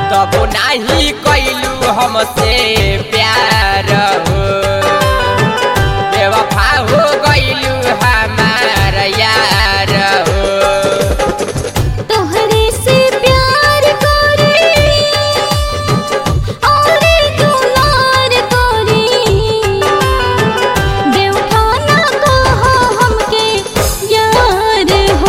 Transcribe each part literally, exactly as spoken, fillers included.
तब नहीं कैलू हमसे प्यार हो बेवफा हो गइलू हमार यार हो तोहरे से प्यार करे और दुलार करे बेवफा ना कहो हमके यार हो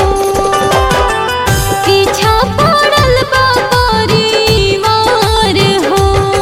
पीछा पड़ल बा परिवार हो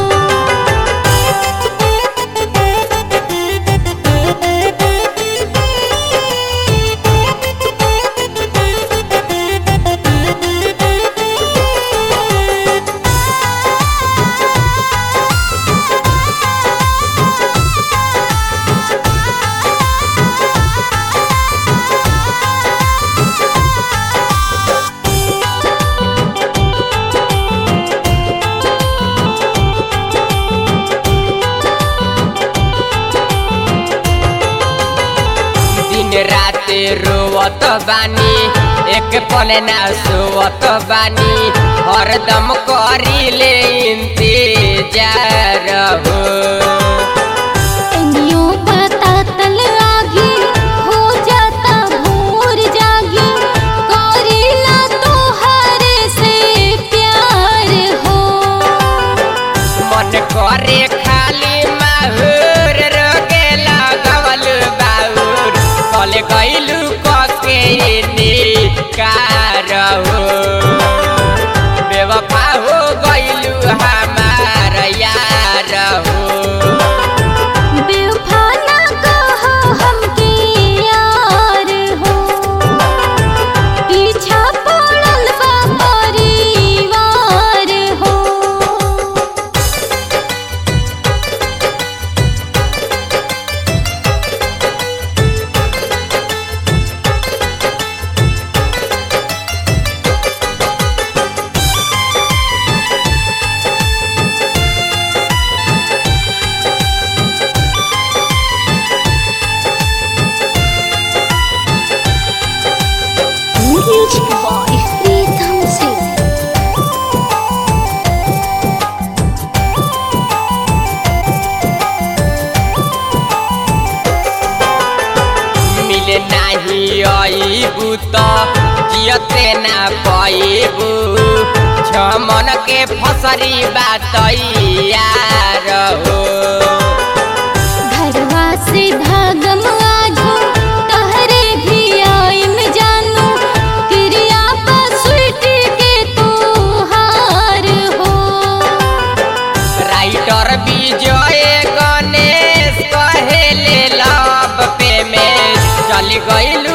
दिन रात रोवत बानी एक पल ना सोवत बानी हरदम करीले इंतजार हो इंदियों पता तल आगी हो जाता भोर जागी करीला तोहरे से प्यार हो मन करे खाली माहुर रोके लगवल बाउर कल गइलू कके निकार हो बेवफा हो गइलू हमार यार हो बेवफा ना कहो हमके यार हो पीछा पड़ल बा परिवार हो Music boy, Rhythm Sing. मिले नहीं आईबू तो जियते ना पाईबू छमन के फसरी बात यार हो घरवा से भागम आजू तहरे भी आइम जानू क्रिया बसुट के तू हार हो राइटर विजय गणेश कहेले लब पे में चल गइलू